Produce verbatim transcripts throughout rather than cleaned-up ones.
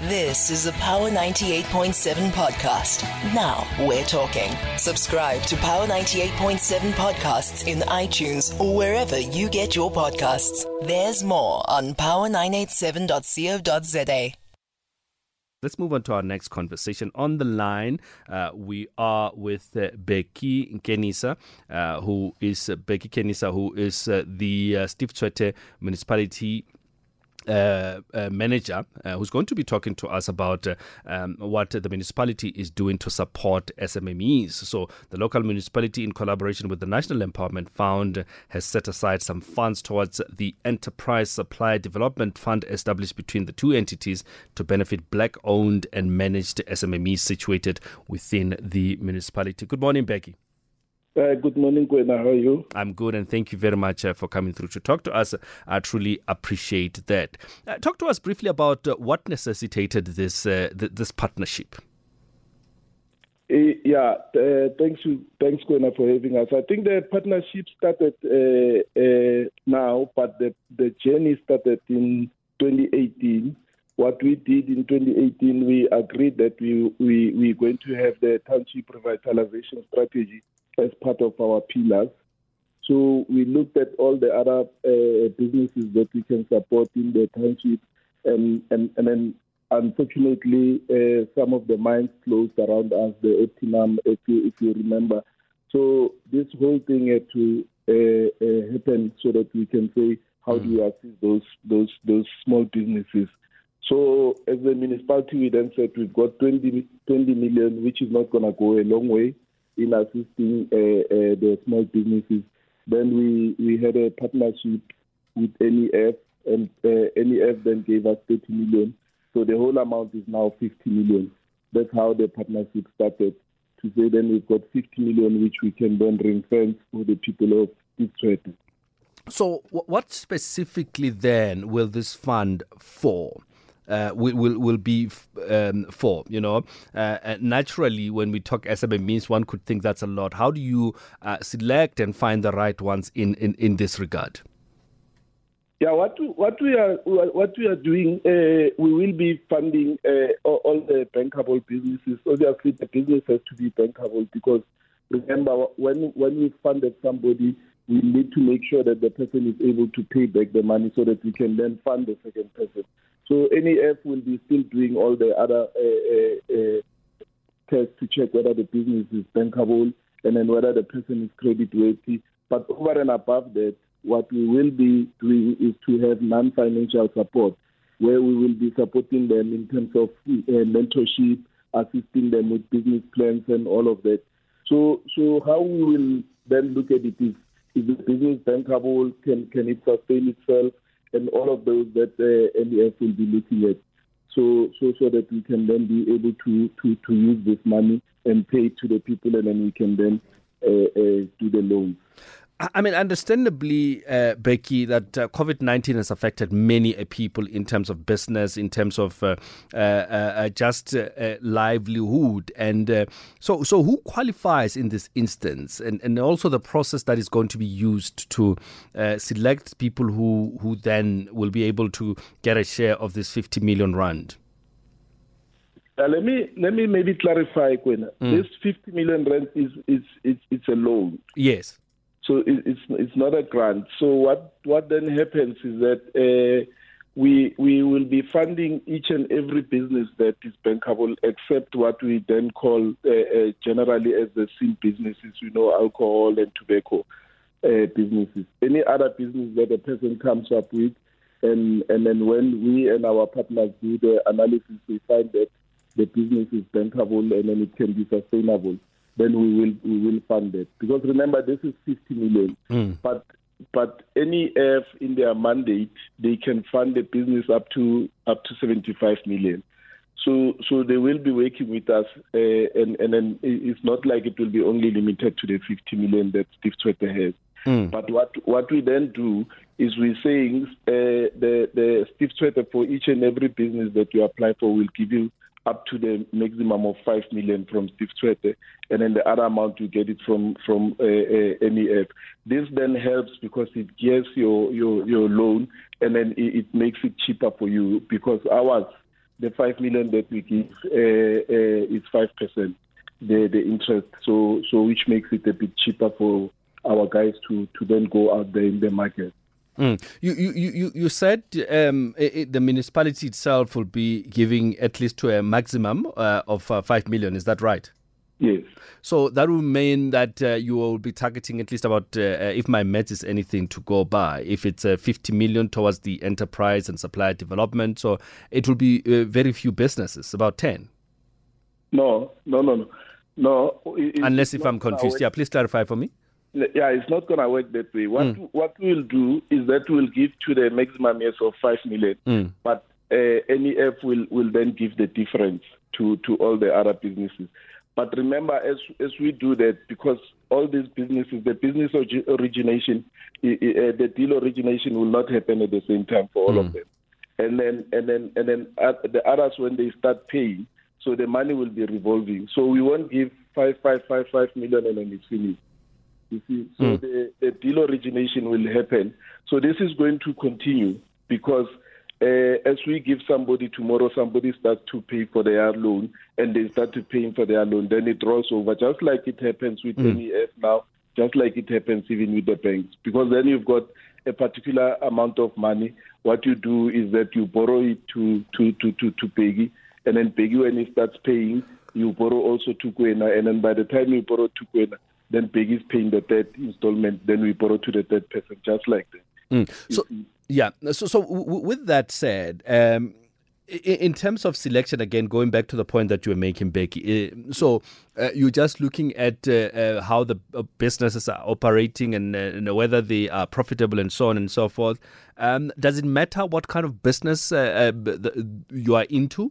This is a Power ninety-eight point seven podcast. Now we're talking. Subscribe to Power ninety-eight point seven podcasts in iTunes or wherever you get your podcasts. There's more on power nine eight seven dot co dot za. Let's move on to our next conversation. On the line, uh, we are with uh, Bheki Kenisa, uh, who is uh, Bheki Kenisa, who is uh, the uh, Steve Tshwete Municipality Uh, uh, manager, uh, who's going to be talking to us about uh, um, what the municipality is doing to support S M M Es. So the local municipality, in collaboration with the National Empowerment Fund, uh, has set aside some funds towards the Enterprise Supply Development Fund established between the two entities to benefit black-owned and managed S M M Es situated within the municipality. Good morning, Becky. Uh, good morning, Kwena. How are you? I'm good, and thank you very much uh, for coming through to talk to us. I truly appreciate that. Uh, talk to us briefly about uh, what necessitated this uh, th- this partnership. Uh, yeah, uh, thanks, you, thanks, Kwena, for having us. I think the partnership started uh, uh, now, but the, the journey started in twenty eighteen. What we did in twenty eighteen, we agreed that we we we're going to have the township revitalization strategy as part of our pillars. So we looked at all the other uh, businesses that we can support in the township, and, and, and then unfortunately uh, some of the mines closed around us, the Optimum, if you, if you remember. So this whole thing had to uh, uh, happen so that we can say, how mm. do we assist those, those, those small businesses? So as a municipality, we then said we've got twenty, twenty million, which is not going to go a long way in assisting uh, uh, the small businesses. Then we, we had a partnership with N E F, and uh, N E F then gave us thirty million. So the whole amount is now fifty million. That's how the partnership started. To say then we've got fifty million, which we can then ring fence for the people of Steve Tshwete. So what specifically then will this fund for? Uh, will, will will be um, for, you know, uh, naturally when we talk S M M Es, one could think that's a lot. How do you uh, select and find the right ones in, in, in this regard? Yeah, what we, what we are what we are doing, uh, we will be funding uh, all, all the bankable businesses. Obviously, the business has to be bankable because remember, when when we funded somebody, we need to make sure that the person is able to pay back the money so that we can then fund the second person. So N E F will be still doing all the other uh, uh, uh, tests to check whether the business is bankable and then whether the person is creditworthy. But over and above that, what we will be doing is to have non-financial support, where we will be supporting them in terms of uh, mentorship, assisting them with business plans and all of that. So, so how we will then look at it is, is the business bankable? Can can it sustain itself? And all of those that uh, N E F will be looking at, so so so that we can then be able to, to, to use this money and pay to the people, and then we can then uh, uh, do the loans. I mean, understandably, uh, Becky, that uh, COVID nineteen has affected many uh, people in terms of business, in terms of uh, uh, uh, just uh, uh, livelihood. And uh, so so who qualifies in this instance? And, and also the process that is going to be used to uh, select people who, who then will be able to get a share of this fifty million rand. Uh, let me let me maybe clarify, Kwena. Mm. This fifty million rand is, is, is it's a loan. Yes. So it's it's not a grant. So what, what then happens is that uh, we we will be funding each and every business that is bankable, except what we then call uh, uh, generally as the sin businesses, you know, alcohol and tobacco uh, businesses. Any other business that a person comes up with, and and then when we and our partners do the analysis, we find that the business is bankable and then it can be sustainable, then we will we will fund it. Because remember, this is fifty million. Mm. But but N E F in their mandate, they can fund the business up to up to seventy-five million. So so they will be working with us, uh, and and then it's not like it will be only limited to the fifty million that Steve Tshwete has. Mm. But what what we then do is we're saying uh, the the Steve Tshwete, for each and every business that you apply for, will give you up to the maximum of five million from Steve Tshwete, and then the other amount you get it from from uh, uh, N E F. This then helps because it gears your your your loan, and then it, it makes it cheaper for you, because ours the five million that we give uh, uh, is five percent, the the interest. So so which makes it a bit cheaper for our guys to, to then go out there in the market. Mm. You, you you you said um, it, the municipality itself will be giving at least to a maximum uh, of uh, five million. Is that right? Yes. So that will mean that uh, you will be targeting at least about, uh, if my math is anything to go by, if it's uh, fifty million towards the enterprise and supplier development. So it will be uh, very few businesses, about ten. No, no, no, no, no. It, Unless if I'm confused, yeah. Please clarify for me. Yeah, it's not going to work that way. What mm. what we'll do is that we'll give to the maximum yes of five million, mm. but uh, N E F will, will then give the difference to, to all the other businesses. But remember, as as we do that, because all these businesses, the business origination, uh, the deal origination will not happen at the same time for all mm. of them, and then and then and then uh, the others when they start paying, so the money will be revolving. So we won't give five five five five million and then it's finished. You see, so mm. the, the deal origination will happen. So this is going to continue because uh, as we give somebody tomorrow, somebody starts to pay for their loan and they start to paying for their loan, then it rolls over, just like it happens with mm. N E F now, just like it happens even with the banks. Because then you've got a particular amount of money. What you do is that you borrow it to to to to, to Peggy, and then Peggy, when he starts paying, you borrow also to Kwena, and then by the time you borrow to Kwena, then Peggy is paying the third installment, then we borrow to the third person, just like that. Mm. So, yeah. So, so w- with that said, um, in, in terms of selection, again, going back to the point that you were making, Becky, uh, so uh, you're just looking at uh, uh, how the uh, businesses are operating and, uh, and whether they are profitable and so on and so forth. Um, does it matter what kind of business uh, uh, the, you are into?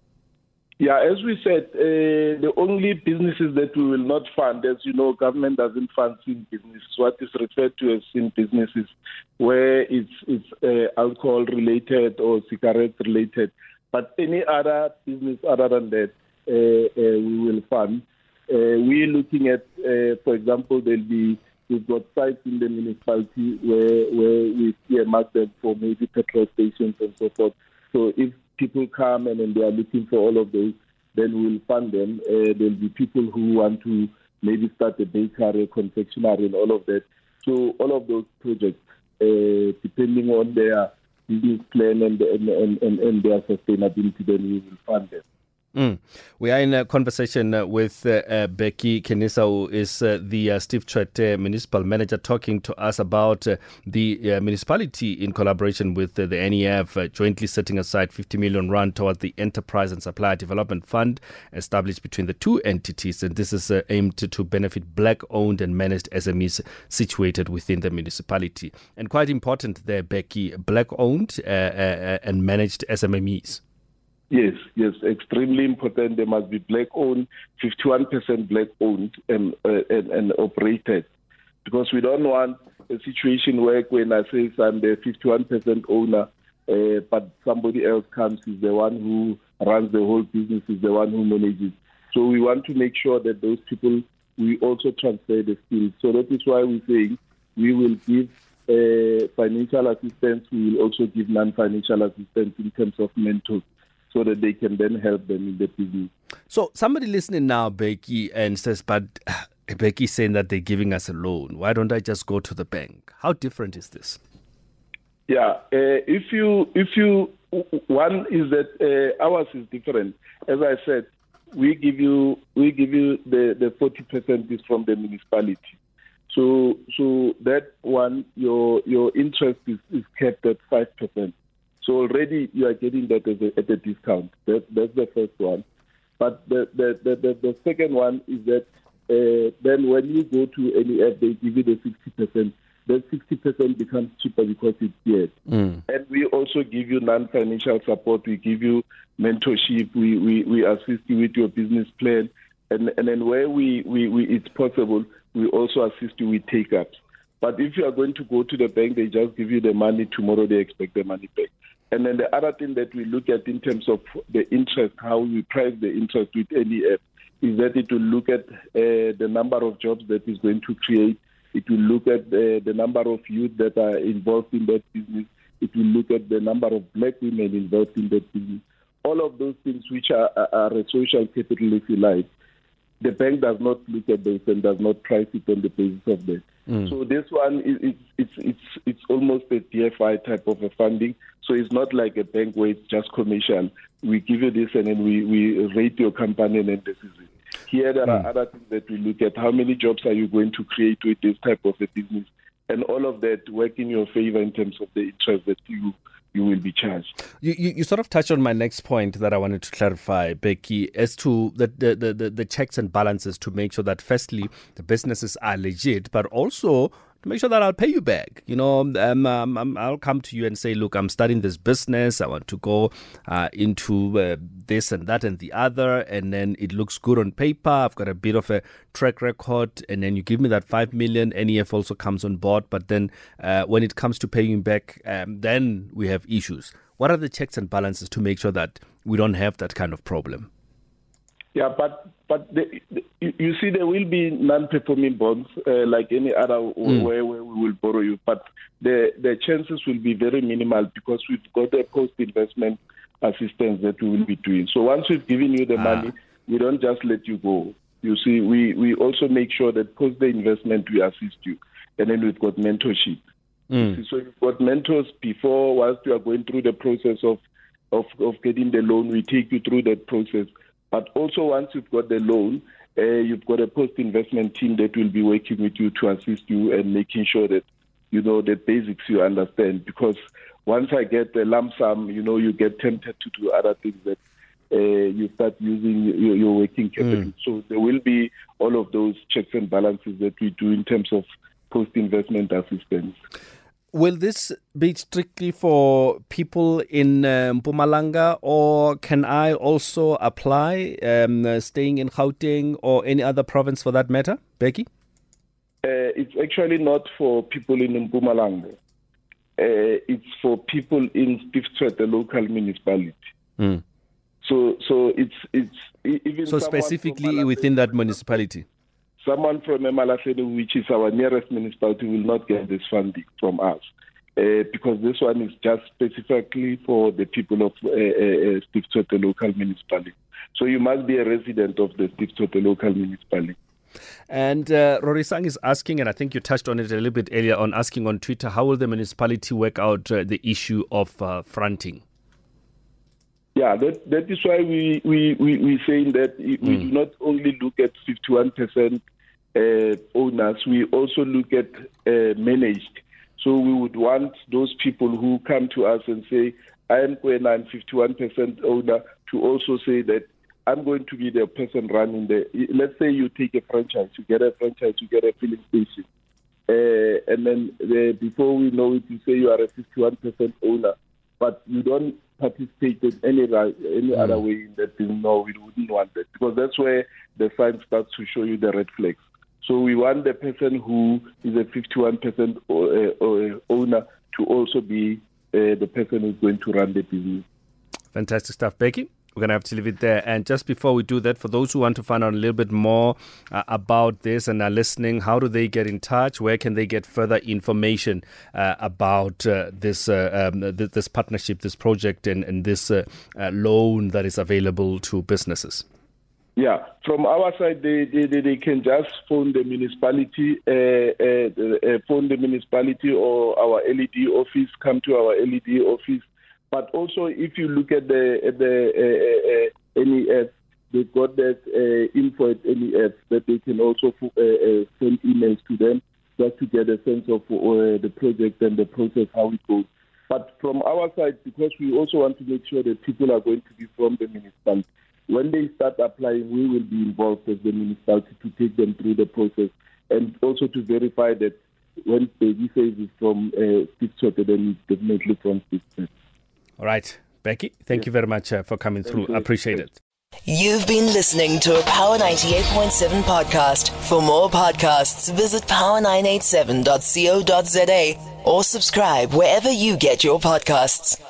Yeah, as we said, uh, the only businesses that we will not fund, as you know, government doesn't fund sin businesses. What is referred to as sin businesses, where it's it's uh, alcohol related or cigarette related. But any other business other than that, uh, uh, we will fund. Uh, we're looking at, uh, for example, there'll be we've got sites in the municipality where where we earmark them for maybe petrol stations and so forth. So if people come and then they are looking for all of those, then we'll fund them. Uh, there'll be people who want to maybe start a bakery, a confectionery, and all of that. So all of those projects, uh, depending on their business plan and, and, and, and, and their sustainability, then we will fund them. Mm. We are in a conversation uh, with uh, uh, Becky Kenisa, who is uh, the uh, Steve Tshwete Municipal Manager, talking to us about uh, the uh, municipality in collaboration with uh, the N E F uh, jointly setting aside fifty million rand towards the Enterprise and Supplier Development Fund established between the two entities. And this is uh, aimed to, to benefit black-owned and managed S M Es situated within the municipality. And quite important there, Becky, black-owned uh, uh, and managed S M Es. Yes, yes, extremely important. They must be black-owned, fifty-one percent black-owned and, uh, and and operated, because we don't want a situation where when I say I'm the fifty-one percent owner, uh, but somebody else comes is the one who runs the whole business, is the one who manages. So we want to make sure that those people, we also transfer the skills. So that is why we're saying we will give uh, financial assistance. We will also give non-financial assistance in terms of mentors, so that they can then help them in the business. So somebody listening now, Becky, and says, but uh, Becky's saying that they're giving us a loan. Why don't I just go to the bank? How different is this? Yeah, uh, if you, if you, one is that uh, ours is different. As I said, we give you, we give you the, the forty percent is from the municipality. So, so that one, your, your interest is, is kept at five percent. So already you are getting that as a, at a discount. That, that's the first one. But the the, the, the, the second one is that uh, then when you go to N E F, they give you the sixty percent. That sixty percent becomes cheaper because it's shared. Mm. And we also give you non-financial support. We give you mentorship. We, we, we assist you with your business plan. And, and then where we, we, we it's possible, we also assist you with take-ups. But if you are going to go to the bank, they just give you the money. Tomorrow they expect the money back. And then the other thing that we look at in terms of the interest, how we price the interest with N E F, is that it will look at uh, the number of jobs that is going to create. It will look at uh, the number of youth that are involved in that business. It will look at the number of black women involved in that business. all of those things which are, are, are a social capital, if you like, the bank does not look at this and does not price it on the basis of that. Mm. So this one is it's it's it's it's almost a D F I type of a funding. So it's not like a bank where it's just commercial. We give you this and then we, we rate your company and then this is it. Here there mm. are other things that we look at. How many jobs are you going to create with this type of a business? And all of that work in your favor in terms of the interest that you you will be charged. You, you you sort of touched on my next point that I wanted to clarify, Becky, as to the the, the, the, the checks and balances to make sure that firstly the businesses are legit, but also to make sure that I'll pay you back. You know, um, um, I'll come to you and say, look, I'm starting this business. I want to go uh, into uh, this and that and the other. And then it looks good on paper. I've got a bit of a track record. And then you give me that five million. N E F also comes on board. But then uh, when it comes to paying back, um, then we have issues. What are the checks and balances to make sure that we don't have that kind of problem? Yeah, but but the, the, you see, there will be non-performing bonds uh, like any other mm. way where we will borrow you, but the the chances will be very minimal because we've got a post-investment assistance that we will be doing. So once we've given you the ah. money, we don't just let you go. You see, we, we also make sure that post the investment we assist you, and then we've got mentorship. Mm. See, so you've got mentors before, whilst you are going through the process of, of, of getting the loan, we take you through that process. But also once you've got the loan, uh, you've got a post-investment team that will be working with you to assist you and making sure that, you know, the basics you understand. Because once I get the lump sum, you know, you get tempted to do other things that uh, you start using your, your working capital. Mm. So there will be all of those checks and balances that we do in terms of post-investment assistance. Will this be strictly for people in uh, Mpumalanga, or can I also apply um, uh, staying in Gauteng or any other province for that matter? Becky? Uh, it's actually not for people in Mpumalanga. Uh, it's for people in Stiftswet, the local municipality. Mm. So, so it's it's even so specifically within that municipality. Someone from Emalahleni, which is our nearest municipality, will not get this funding from us uh, because this one is just specifically for the people of uh, uh, Stiftswet, the local municipality. So you must be a resident of the Stiftswet, the local municipality. And uh, Rorisang is asking, and I think you touched on it a little bit earlier on, asking on Twitter, how will the municipality work out uh, the issue of uh, fronting? Yeah, that that is why we we we we saying that we mm. do not only look at fifty-one percent uh, owners, we also look at uh, managed. So we would want those people who come to us and say, I am going I'm fifty-one percent owner, to also say that I'm going to be the person running the. Let's say you take a franchise, you get a franchise, you get a filling station, uh, and then the, before we know it, you say you are a fifty-one percent owner, but you don't participate in any any mm. other way in that thing. No, we wouldn't want that, because that's where the sign starts to show you the red flags. So we want the person who is a fifty-one percent owner to also be uh, the person who's going to run the business. Fantastic stuff, Becky. We're going to have to leave it there. And just before we do that, for those who want to find out a little bit more uh, about this and are listening, how do they get in touch? Where can they get further information uh, about uh, this uh, um, th- this partnership, this project, and, and this uh, uh, loan that is available to businesses? Yeah, from our side, they they, they can just phone the municipality, uh, uh, phone the municipality or our L E D office, come to our L E D office. But also, if you look at the at the uh, uh, N E F, they've got that uh, info at N E F that they can also uh, uh, send emails to them just to get a sense of uh, the project and the process, how it goes. But from our side, because we also want to make sure that people are going to be from the municipality, when they start applying, we will be involved as the municipality to take them through the process and also to verify that when Baby says it's from uh, Stiftswet, then it's definitely from Stiftswet. All right, Becky, thank yes. you very much uh, for coming thank through. You. I appreciate it. You've been listening to a Power ninety-eight point seven podcast. For more podcasts, visit power nine eight seven dot co dot za or subscribe wherever you get your podcasts.